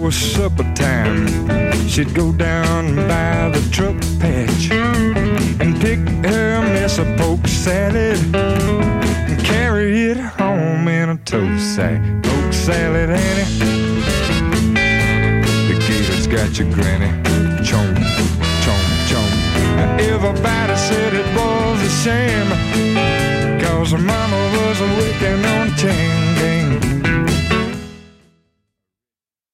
was supper time, she'd go down by the truck patch and pick her mess of poke salad and carry it home in a tow sack. Poke salad, Annie, the gator's got your granny. Chomp, chomp, chomp. Everybody said it was a shame, 'cause her mama was a working on 10.